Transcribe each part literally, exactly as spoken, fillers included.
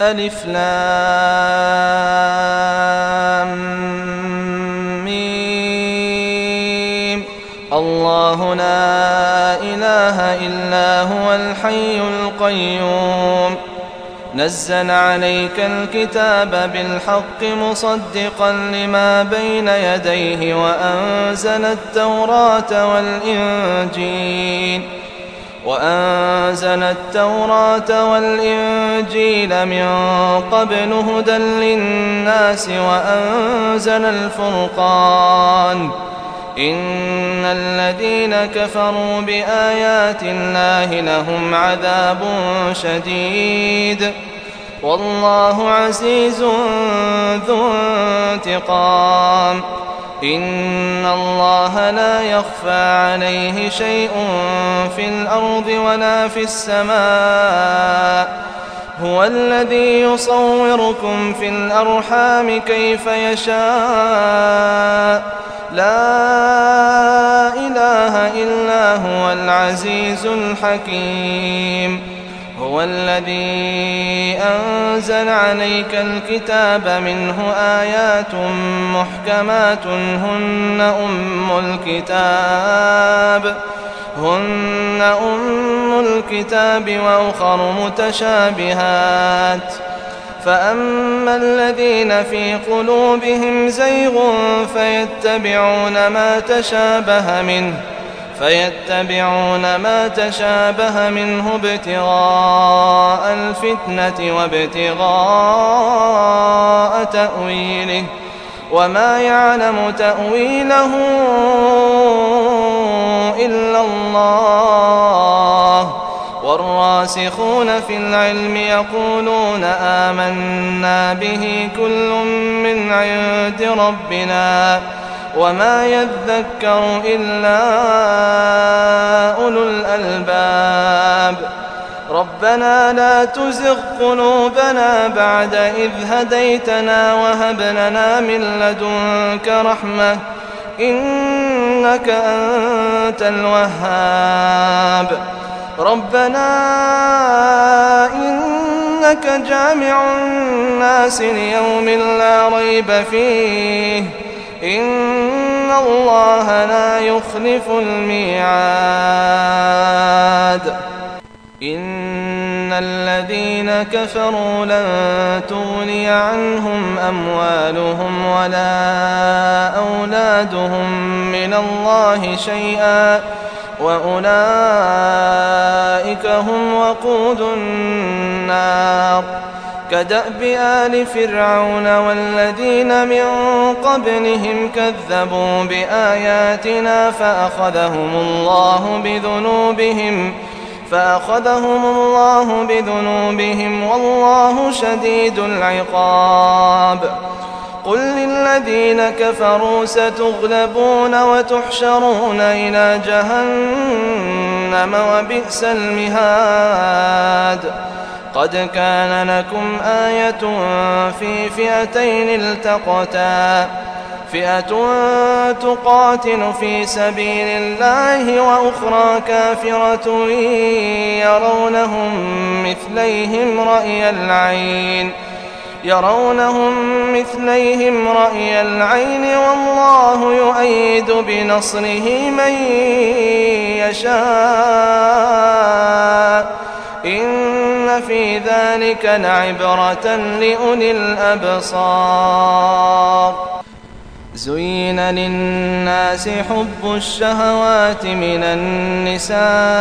ألف لام ميم. الله لا إله إلا هو الحي القيوم نزل عليك الكتاب بالحق مصدقا لما بين يديه وأنزل التوراة والإنجيل وأنزل التوراة والإنجيل من قبل هدى للناس وأنزل الفرقان إن الذين كفروا بآيات الله لهم عذاب شديد والله عزيز ذو انتقام إن الله لا يخفى عليه شيء في الأرض ولا في السماء هو الذي يصوركم في الأرحام كيف يشاء لا إله إلا هو العزيز الحكيم هو الذي أنزل عليك الكتاب منه آيات محكمات هن أم الكتاب هن أم الكتاب وأخر متشابهات فأما الذين في قلوبهم زيغ فيتبعون ما تشابه منه فيتبعون ما تشابه منه ابتغاء الفتنة وابتغاء تأويله وما يعلم تأويله إلا الله والراسخون في العلم يقولون آمنا به كل من عند ربنا وما يذكر إلا أولو الألباب ربنا لا تزغ قلوبنا بعد إذ هديتنا وهب لنا من لدنك رحمة إنك أنت الوهاب ربنا إنك جامع الناس ليوم لا ريب فيه إن الله لا يخلف الميعاد إن الذين كفروا لن تغني عنهم أموالهم ولا أولادهم من الله شيئا وأولئك هم وقود النار كدأب آل فرعون والذين من قبلهم كذبوا بآياتنا فأخذهم الله بذنوبهم فأخذهم الله بذنوبهم والله شديد العقاب قل للذين كفروا ستغلبون وتحشرون إلى جهنم وبئس المهاد قد كان لكم آية في فئتين التقتا فئة تقاتل في سبيل الله وأخرى كافرة يرونهم مثليهم رأي العين يرونهم مثليهم رأي العين والله يؤيد بنصره من يشاء إن في ذلك لعبرة لأولي الأبصار زين للناس حب الشهوات من النساء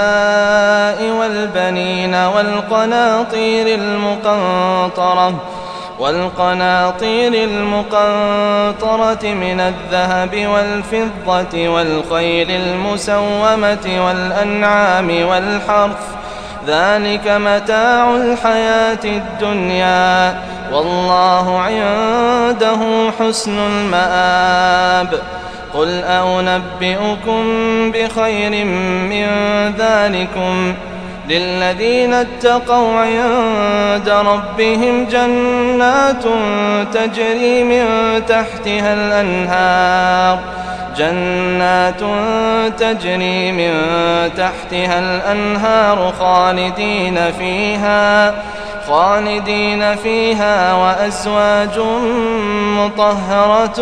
والبنين والقناطير المقنطرة والقناطير المقنطرة من الذهب والفضة والخيل المسومة والأنعام والحرث ذلك متاع الحياة الدنيا والله عنده حسن المآب قل أنبئكم بخير من ذلكم للذين اتقوا عند ربهم جنات تجري من تحتها الأنهار جنات تجري من تحتها الأنهار خالدين فيها خالدين فيها وأزواج مطهرة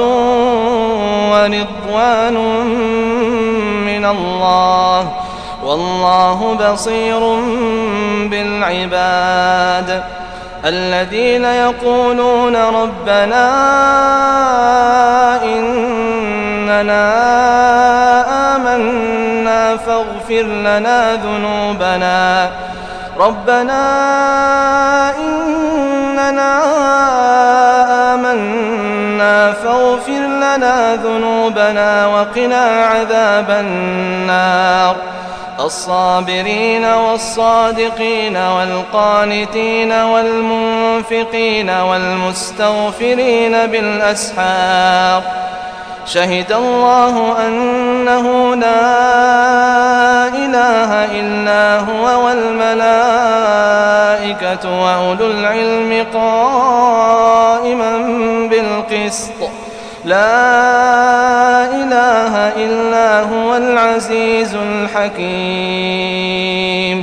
ورضوان من الله والله بصير بالعباد. الذين يقولون ربنا إننا آمنا فاغفر لنا ذنوبنا ربنا إننا آمنا فاغفر لنا ذنوبنا وقنا عذاب النار. الصابرين والصادقين والقانتين والمنفقين والمستغفرين بالأسحار. شهد الله أنه لا إله إلا هو والملائكة وأولو العلم قائما بالقسط لا إله إلا هو العزيز الحكيم.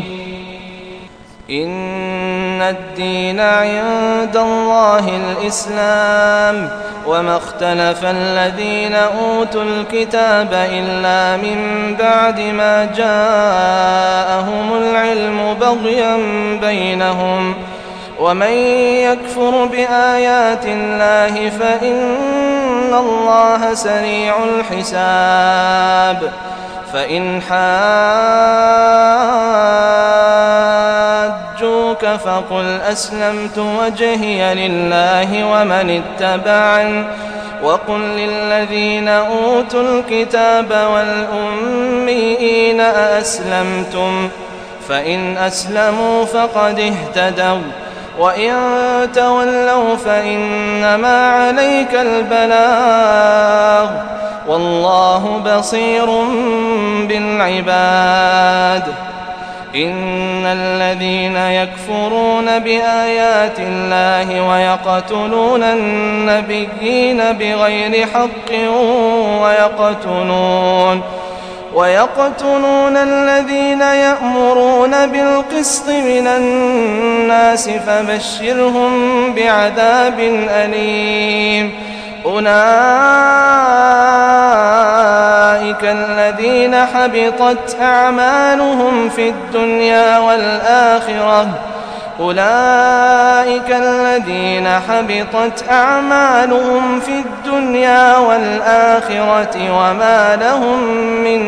إن الدين عند الله الإسلام وما اختلف الذين أوتوا الكتاب إلا من بعد ما جاءهم العلم بغيا بينهم ومن يكفر بآيات الله فإن الله سريع الحساب. فإن حاجوك فقل أسلمت وجهي لله ومن اتبعني وقل للذين أوتوا الكتاب والأميين أأسلمتم فإن أسلموا فقد اهتدوا وإن تولوا فإنما عليك البلاغ والله بصير بالعباد. إن الذين يكفرون بآيات الله ويقتلون النبيين بغير حق ويقتلون ويقتلون الذين يأمرون بالقسط من الناس فبشرهم بعذاب أليم. أولئك الذين حبطت أعمالهم في الدنيا والآخرة أولئك الذين حبطت أعمالهم في الدنيا والآخرة وما لهم من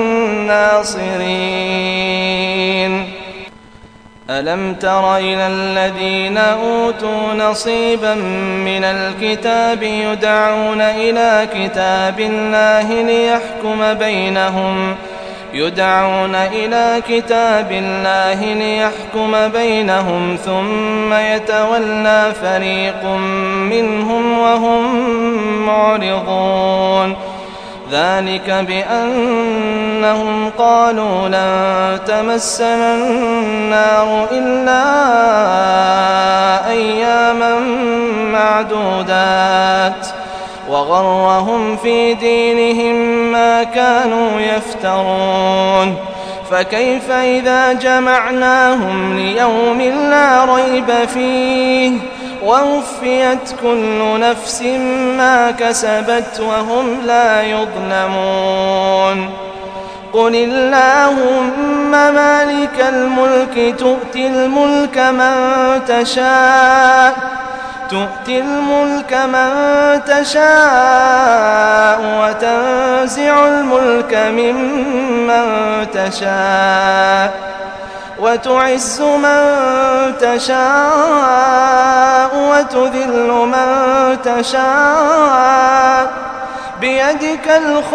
ناصرين. ألم تر إلى الذين أوتوا نصيبا من الكتاب يدعون إلى كتاب الله ليحكم بينهم يدعون إلى كتاب الله ليحكم بينهم ثم يتولى فريق منهم وهم معرضون. ذلك بأنهم قالوا لن تمسنا النار إلا أياما معدودات وغرهم في دينهم ما كانوا يفترون. فكيف إذا جمعناهم ليوم لا ريب فيه ووفيت كل نفس ما كسبت وهم لا يظلمون. قل اللهم مالك الملك تؤتي الملك من تشاء تؤتي الملك من تشاء وتنزع الملك ممن تشاء وتعز من تشاء وتذل من تشاء بيدك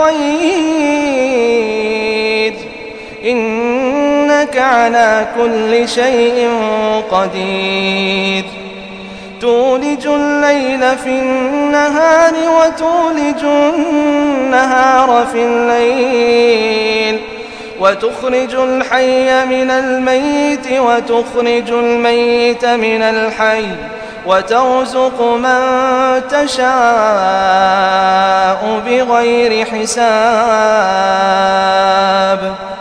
الخير إنك على كل شيء قدير. تولج الليل في النهار وتولج النهار في الليل وتخرج الحي من الميت وتخرج الميت من الحي وترزق من تشاء بغير حساب.